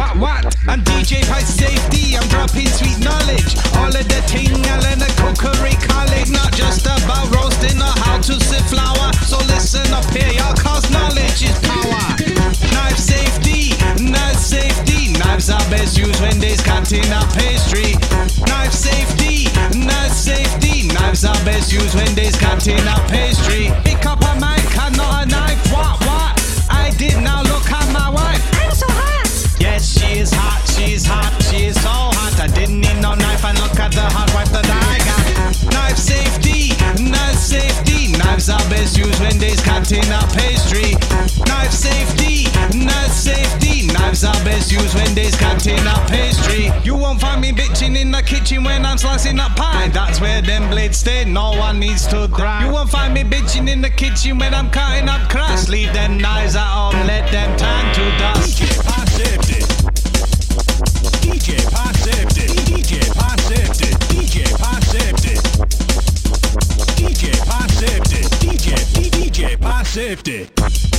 what? I'm DJ Pipe Safety, I'm dropping sweet knowledge. All of the tingle and the cookery college. Not just about roasting or how to sift flour. So listen up here, y'all, cause knowledge is power. Knife safety, knife safety. Knives are best used when there's cutting up pastry. Knife safety, knife safety. Knives are best used when there's cutting up pastry. Pick up a mic and not a knife, what? I did now look at my wife. I'm so hot. Yes, she is hot, she is hot, she is so hot. I didn't need no knife and look at the hot wife that I got. Knife safety, knife safety. Knives are best used when there's cutting up pastry. Knife safety, knife safety. Knives are best used when there's cutting up pastry. You won't find me bitching in the kitchen when I'm slicing up pie. That's where them blades stay, no one needs to cry. You won't find me bitching in the kitchen when I'm cutting up crust. Leave them knives at home, let them turn to dust. DJ Pipe Safety. DJ Pipe Safety. DJ Pipe Safety. DJ Pipe Safety. DJ Pipe Safety. DJ Pipe Safety.